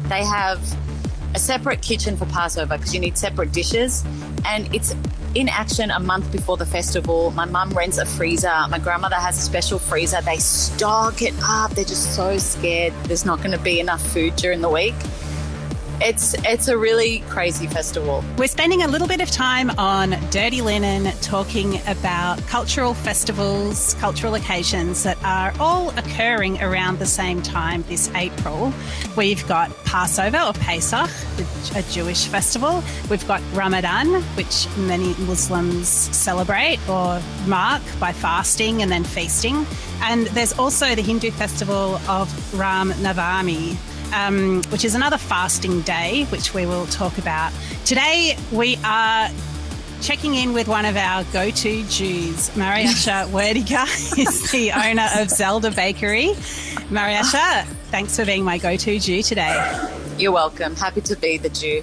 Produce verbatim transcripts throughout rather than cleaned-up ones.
they have a separate kitchen for Passover because you need separate dishes, and it's in action a month before the festival. My mum rents a freezer. My grandmother has a special freezer. They stock it up. They're just so scared there's not going to be enough food during the week. It's it's a really crazy festival. We're spending a little bit of time on Dirty Linen talking about cultural festivals, cultural occasions that are all occurring around the same time this April. We've got Passover or Pesach, a Jewish festival. We've got Ramadan, which many Muslims celebrate or mark by fasting and then feasting. And there's also the Hindu festival of Ram Navami, Um, which is another fasting day, which we will talk about. Today, we are checking in with one of our go-to Jews. Mariasha Werdiger is the owner of Zelda Bakery. Mariasha, thanks for being my go-to Jew today. You're welcome. Happy to be the Jew.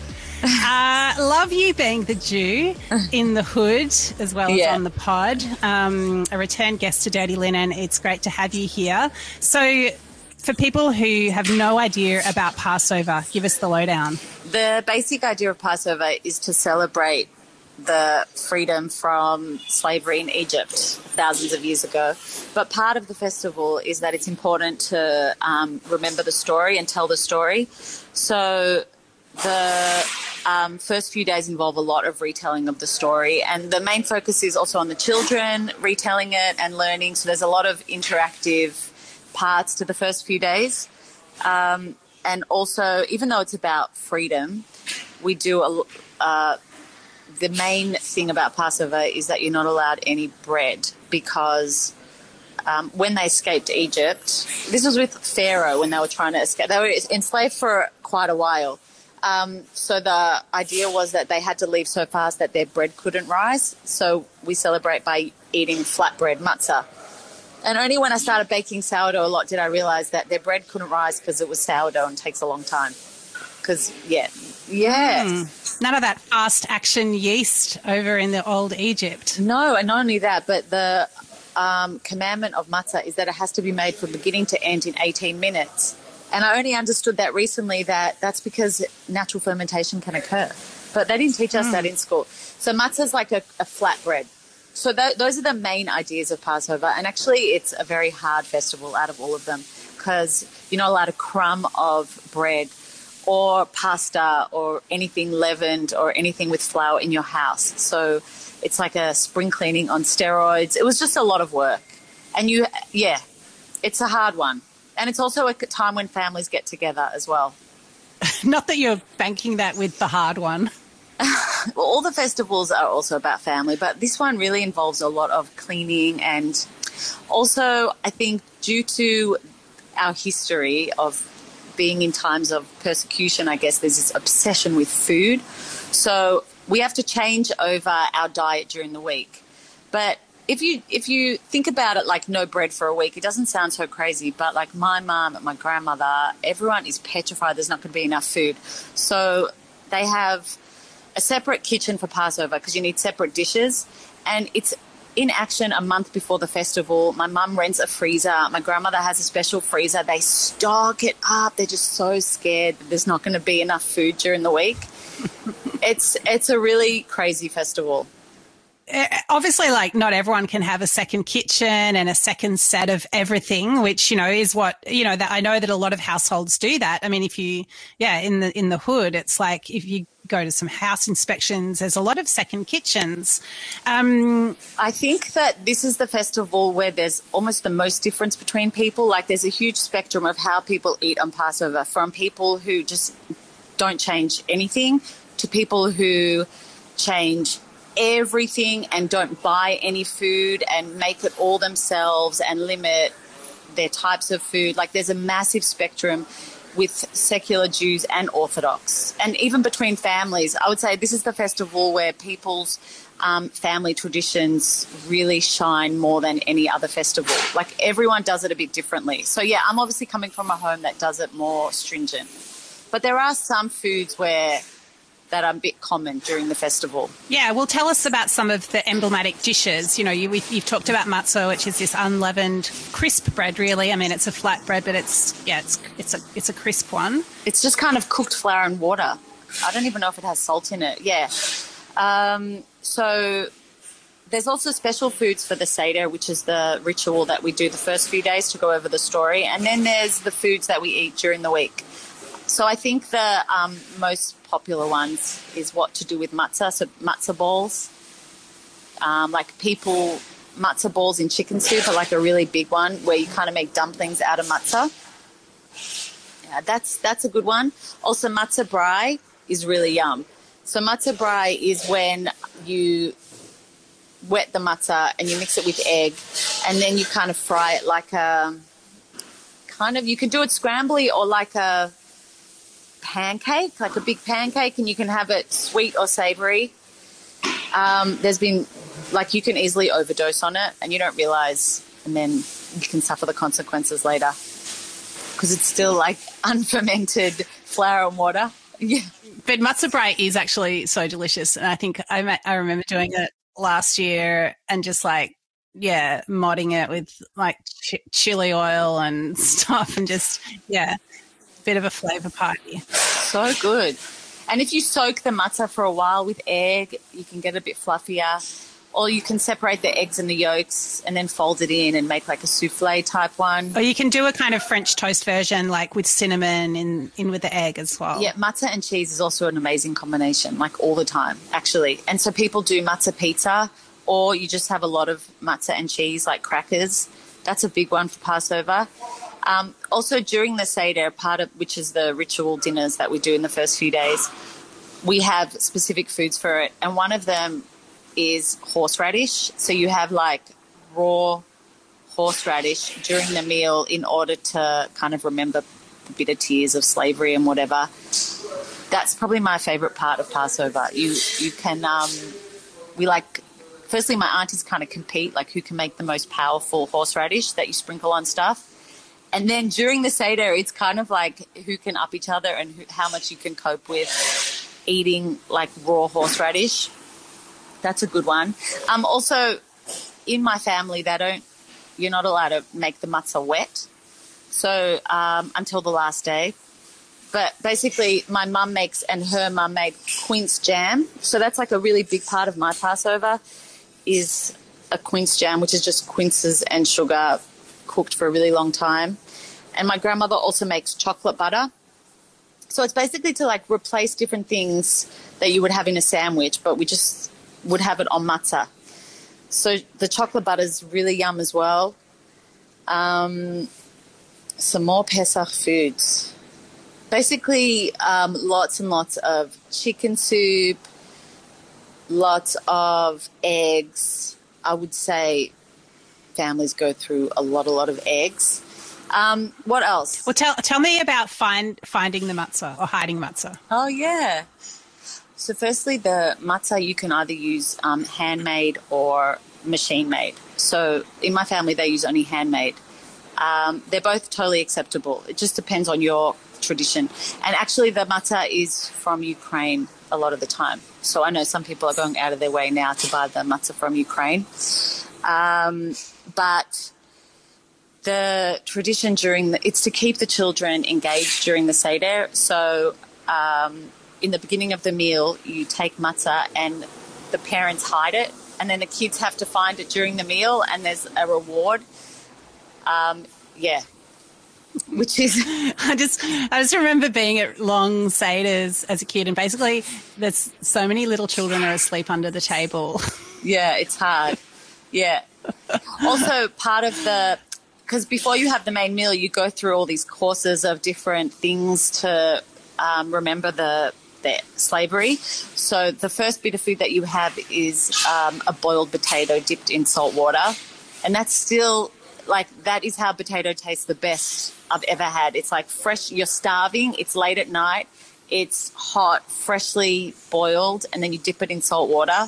uh, love you being the Jew in the hood as well as Yeah. on the pod. Um, a return guest to Dirty Linen. It's great to have you here. So, for people who have no idea about Passover, give us the lowdown. The basic idea of Passover is to celebrate the freedom from slavery in Egypt thousands of years ago. But part of the festival is that it's important to um, remember the story and tell the story. So the um, first few days involve a lot of retelling of the story, and the main focus is also on the children retelling it and learning. So there's a lot of interactive parts to the first few days. Um, and also, even though it's about freedom, we do a, uh, the main thing about Passover is that you're not allowed any bread because um, when they escaped Egypt, this was with Pharaoh when they were trying to escape. They were enslaved for quite a while. Um, so the idea was that they had to leave so fast that their bread couldn't rise. So we celebrate by eating flatbread, matzah. And only when I started baking sourdough a lot did I realise that their bread couldn't rise because it was sourdough and takes a long time. Because, yeah, yeah. Mm. None of that fast action yeast over in the old Egypt. No, and not only that, but the um, commandment of matzah is that it has to be made from beginning to end in eighteen minutes. And I only understood that recently, that that's because natural fermentation can occur. But they didn't teach us mm. that in school. So matzah is like a, a flat bread. So th- those are the main ideas of Passover. And actually, it's a very hard festival out of all of them because you're not allowed a crumb of bread or pasta or anything leavened or anything with flour in your house. So it's like a spring cleaning on steroids. It was just a lot of work. And you, yeah, it's a hard one. And it's also a time when families get together as well. Not that you're banking that with the hard one. Well, all the festivals are also about family, but this one really involves a lot of cleaning, and also I think due to our history of being in times of persecution, I guess there's this obsession with food. So we have to change over our diet during the week. But if you if you think about it like no bread for a week, it doesn't sound so crazy. But like my mum and my grandmother, everyone is petrified there's not going to be enough food. So they have a separate kitchen for Passover because you need separate dishes, and it's in action a month before the festival. My mum rents a freezer. My grandmother has a special freezer. They stock it up. They're just so scared that there's not going to be enough food during the week. it's it's a really crazy festival. Obviously, like, not everyone can have a second kitchen and a second set of everything, which, you know, is what, you know, that I know that a lot of households do that. I mean, if you, yeah, in the, in the hood, it's like if you go to some house inspections, there's a lot of second kitchens. Um, I think that this is the festival where there's almost the most difference between people. Like, there's a huge spectrum of how people eat on Passover, from people who just don't change anything to people who change everything and don't buy any food and make it all themselves and limit their types of food. Like, there's a massive spectrum with secular Jews and Orthodox, and even between families. I would say this is the festival where people's um, family traditions really shine more than any other festival. Like, everyone does it a bit differently. So yeah, I'm obviously coming from a home that does it more stringent, but there are some foods where that are a bit common during the festival. Yeah, well, tell us about some of the emblematic dishes. You know, you, you've talked about matzo, which is this unleavened, crisp bread, really. I mean, it's a flat bread, but it's, yeah, it's it's a it's a crisp one. It's just kind of cooked flour and water. I don't even know if it has salt in it. Yeah. Um, so there's also special foods for the Seder, which is the ritual that we do the first few days to go over the story. And then there's the foods that we eat during the week. So I think the um, most popular ones is what to do with matzah, so matzah balls. Um, like people, matzah balls in chicken soup are like a really big one where you kind of make dumplings out of matzah. Yeah, that's that's a good one. Also, matzah brai is really yum. So matzah brai is when you wet the matzah and you mix it with egg and then you kind of fry it like a, kind of, you can do it scrambly or like a pancake, like a big pancake, and you can have it sweet or savoury. Um, there's been, like, you can easily overdose on it and you don't realise, and then you can suffer the consequences later because it's still like unfermented flour and water. Yeah. But matzah brai is actually so delicious, and I think I I remember doing it last year and just like, yeah, modding it with like ch- chili oil and stuff, and just, yeah, bit of a flavour party. So good. And if you soak the matzah for a while with egg, you can get a bit fluffier. Or you can separate the eggs and the yolks and then fold it in and make like a souffle type one. Or you can do a kind of French toast version, like with cinnamon in, in with the egg as well. Yeah, matzah and cheese is also an amazing combination, like all the time, actually. And so people do matzah pizza, or you just have a lot of matzah and cheese, like crackers. That's a big one for Passover. Um, also, during the Seder, part of which is the ritual dinners that we do in the first few days, we have specific foods for it. And one of them is horseradish. So you have like raw horseradish during the meal in order to kind of remember the bitter tears of slavery and whatever. That's probably my favourite part of Passover. You you can, um, we like, firstly my aunties kind of compete, like who can make the most powerful horseradish that you sprinkle on stuff. And then during the Seder, it's kind of like who can up each other and who, how much you can cope with eating like raw horseradish. That's a good one. Um, also, in my family, they don't, you're not allowed to make the matzah wet. So um, until the last day. But basically, my mum makes, and her mum made quince jam. So that's like a really big part of my Passover is a quince jam, which is just quinces and sugar cooked for a really long time. And my grandmother also makes chocolate butter. So it's basically to like replace different things that you would have in a sandwich, but we just would have it on matzah. So the chocolate butter is really yum as well. Um, some more Pesach foods. Basically, um, lots and lots of chicken soup, lots of eggs. I would say families go through a lot, a lot of eggs. Um, what else? Well, tell tell me about find finding the matzah or hiding matzah. Oh, yeah. So firstly, the matzah you can either use um, handmade or machine-made. So in my family, they use only handmade. Um, they're both totally acceptable. It just depends on your tradition. And actually, the matzah is from Ukraine a lot of the time. So I know some people are going out of their way now to buy the matzah from Ukraine. Um, but the tradition during the, it's to keep the children engaged during the Seder. So um, in the beginning of the meal, you take matzah and the parents hide it, and then the kids have to find it during the meal, and there's a reward. Um, yeah, which is I just I just remember being at long Seders as a kid, and basically there's so many little children are asleep under the table. Yeah, it's hard. Yeah. Also, part of the because before you have the main meal, you go through all these courses of different things to um, remember the. the slavery. So the first bit of food that you have is um, a boiled potato dipped in salt water. And that's still, like, that is how potato tastes the best I've ever had. It's like fresh, you're starving, it's late at night, it's hot, freshly boiled, and then you dip it in salt water.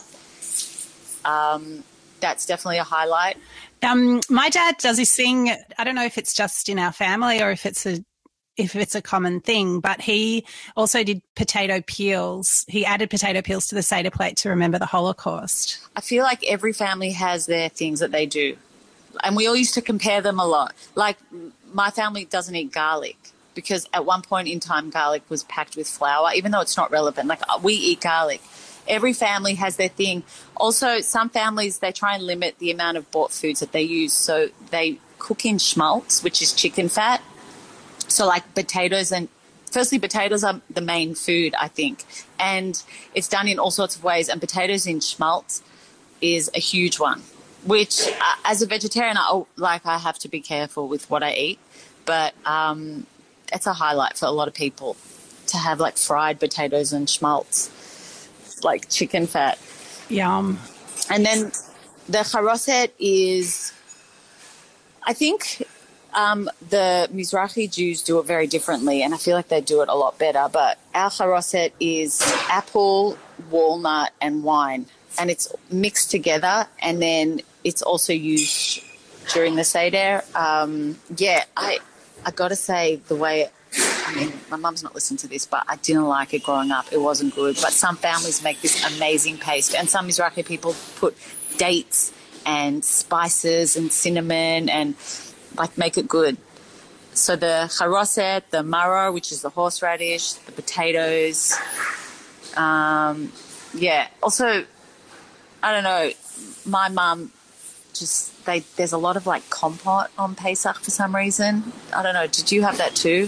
Um, that's definitely a highlight. Um, my dad does this thing, I don't know if it's just in our family or if it's a if it's a common thing, but he also did potato peels. He added potato peels to the Seder plate to remember the Holocaust. I feel like every family has their things that they do. And we all used to compare them a lot. Like, my family doesn't eat garlic because at one point in time garlic was packed with flour, even though it's not relevant. Like, we eat garlic. Every family has their thing. Also, some families, they try and limit the amount of bought foods that they use. So they cook in schmaltz, which is chicken fat. So like potatoes and firstly, potatoes are the main food, I think. And it's done in all sorts of ways. And potatoes in schmaltz is a huge one, which uh, as a vegetarian, I, like I have to be careful with what I eat. But um, it's a highlight for a lot of people to have like fried potatoes and schmaltz, like chicken fat. Yum. And then the charoset is, I think um, the Mizrahi Jews do it very differently, and I feel like they do it a lot better. But our charoset is apple, walnut, and wine, and it's mixed together, and then it's also used during the Seder. Um, yeah, I I got to say the way, I mean, my mum's not listening to this, but I didn't like it growing up. It wasn't good. But some families make this amazing paste, and some Mizrahi people put dates and spices and cinnamon and like make it good. So the charoset, the maror, which is the horseradish, the potatoes. Um, yeah. Also, I don't know, my mum just, they, there's a lot of like compote on Pesach for some reason. I don't know. Did you have that too?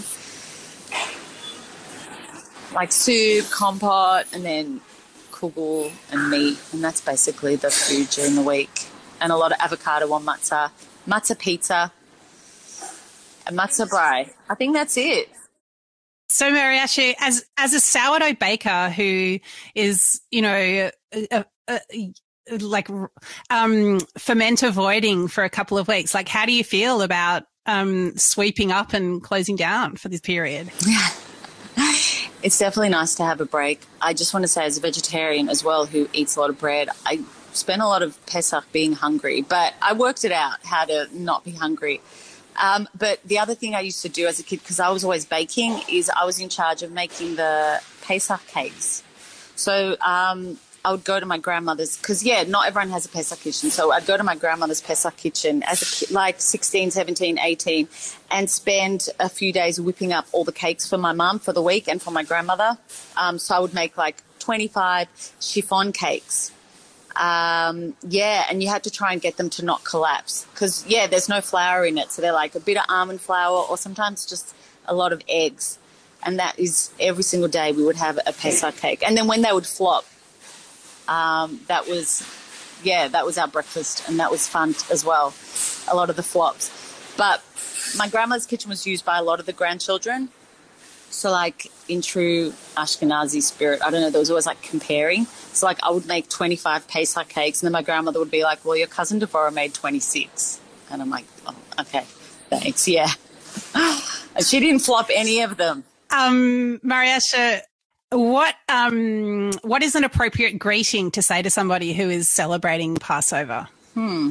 Like soup, compote, and then kugel and meat. And that's basically the food during the week. And a lot of avocado on matzah, matzah pizza, and matzah brie. I think that's it. So, Mariachi, as as a sourdough baker who is, you know, a, a, a, like um, ferment avoiding for a couple of weeks, like how do you feel about um, sweeping up and closing down for this period? Yeah. It's definitely nice to have a break. I just want to say, as a vegetarian as well who eats a lot of bread, I spent a lot of Pesach being hungry, but I worked it out how to not be hungry. Um, but the other thing I used to do as a kid, because I was always baking, is I was in charge of making the Pesach cakes. So um, I would go to my grandmother's, because, yeah, not everyone has a Pesach kitchen. So I'd go to my grandmother's Pesach kitchen as a kid, like sixteen, seventeen, eighteen, and spend a few days whipping up all the cakes for my mum for the week and for my grandmother. Um, so I would make like twenty-five chiffon cakes. Um, yeah, and you had to try and get them to not collapse because, yeah, there's no flour in it. So they're like a bit of almond flour or sometimes just a lot of eggs. And that is every single day we would have a Pesach cake. And then when they would flop, um, that was, yeah, that was our breakfast and that was fun as well, a lot of the flops. But my grandma's kitchen was used by a lot of the grandchildren. So, like, in true Ashkenazi spirit, I don't know, there was always, like, comparing. So, like, I would make twenty-five Pesach cakes, and then my grandmother would be like, well, your cousin Devorah made twenty-six. And I'm like, oh, okay, thanks, yeah. And she didn't flop any of them. Um, Mariasha, what, um, what is an appropriate greeting to say to somebody who is celebrating Passover? Hmm.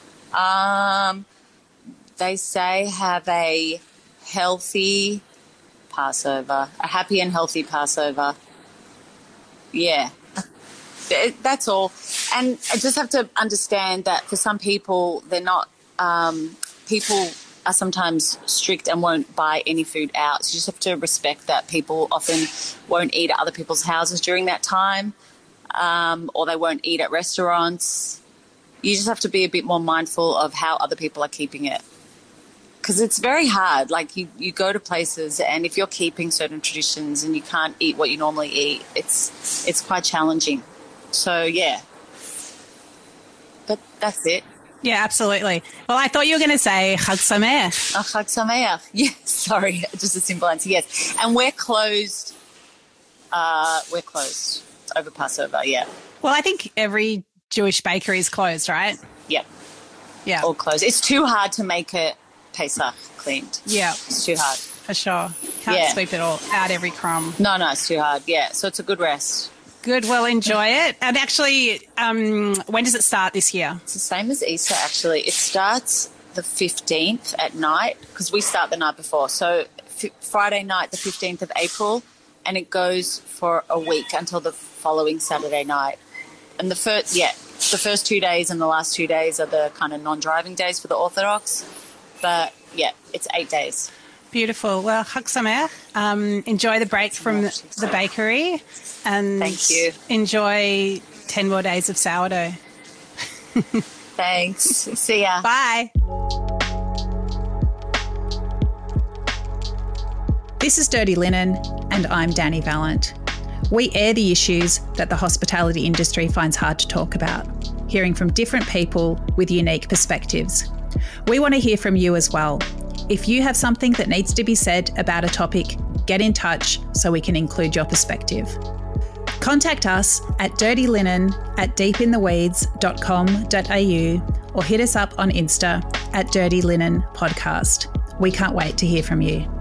Um, they say have a healthy Passover, a happy and healthy Passover. Yeah, that's all. And I just have to understand that for some people, they're not, um, people are sometimes strict and won't buy any food out. So you just have to respect that people often won't eat at other people's houses during that time, um, or they won't eat at restaurants. You just have to be a bit more mindful of how other people are keeping it. Because it's very hard. Like, you, you go to places and if you're keeping certain traditions and you can't eat what you normally eat, it's it's quite challenging. So, yeah. But that's it. Yeah, absolutely. Well, I thought you were going to say Chag Sameach. Oh, Chag Sameach. Yes, sorry. Just a simple answer. Yes. And we're closed. Uh, we're closed over Passover, yeah. Well, I think every Jewish bakery is closed, right? Yeah. Yeah. All closed. It's too hard to make it Pesach cleaned. Yeah. It's too hard. For sure. Can't Yeah. sweep it all out every crumb. No, no, it's too hard. Yeah. So it's a good rest. Good. Well, enjoy it. And actually, um, when does it start this year? It's the same as Easter, actually. It starts the fifteenth at night because we start the night before. So f- Friday night, the fifteenth of April, and it goes for a week until the following Saturday night. And the first, yeah, the first two days and the last two days are the kind of non-driving days for the Orthodox. But yeah, it's eight days. Beautiful. Well, Chag Sameach. Um, enjoy the break from the bakery, and thank you. Enjoy ten more days of sourdough. Thanks. See ya. Bye. This is Dirty Linen, and I'm Danny Vallant. We air the issues that the hospitality industry finds hard to talk about, hearing from different people with unique perspectives. We want to hear from you as well. If you have something that needs to be said about a topic, get in touch so we can include your perspective. Contact us at dirtylinen at deepintheweeds dot com dot a u or hit us up on Insta at Dirty Linen Podcast. We can't wait to hear from you.